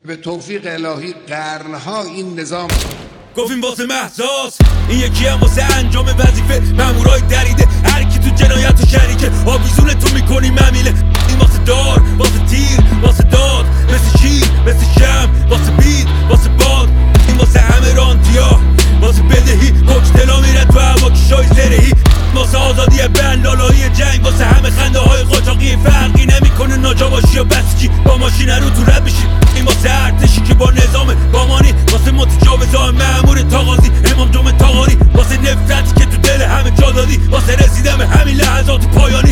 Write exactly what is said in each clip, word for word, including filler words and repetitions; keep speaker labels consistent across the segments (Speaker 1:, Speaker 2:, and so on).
Speaker 1: به توفیق الهی قرنها این نظام
Speaker 2: گفتیم واسه مهساس، این یکی هم واسه انجام وظیفه مامورای دریده، هر کی تو جنایت و شریکه آویزون تو میکنی ممیله. این واسه دار، واسه تیر، واسه داد، مثل شیر، مثل شم، واسه بید، واسه باد. این واسه همه رانتیا، واسه بدهی کوکتلا میره تو هوا کشای زرهی، واسه آزادی بن لالایی جنگ، واسه همه خنده های قاچاقی. فرقی نمیکنه ناجا باشی یا بسیجی، با ماشین رو تو رد میشی. این واسه ارتشی که با نظام بامانی، واسه متجاوزای مأمور تاغازی، امام جمعه تاغاری، واسه نفرتی که تو دل همه جا دادی، واسه رسیدن به همین لحظات پایانی.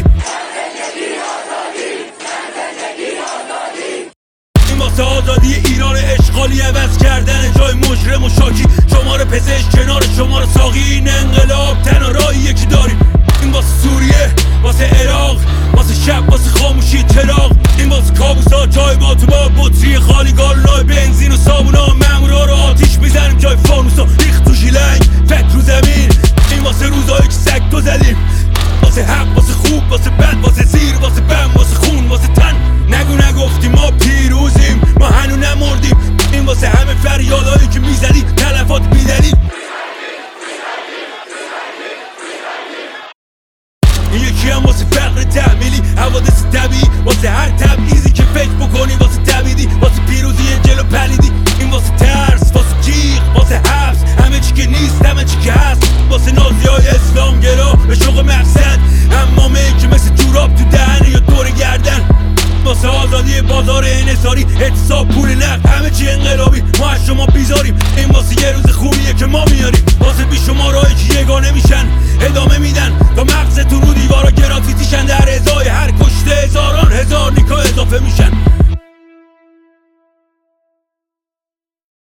Speaker 2: این واسه آزادی ایران اشغالی، عوض کردن جای مجرم و شاکی، شمار پزشک کنار شمار ساقی. این انقلاب تنها راهی یکی داریم. این واسه سوریه، واسه عراق، واسه شب، واسه خاموشی چراغ. این واسه کابوسا جای با تو با بطری خالیگاه.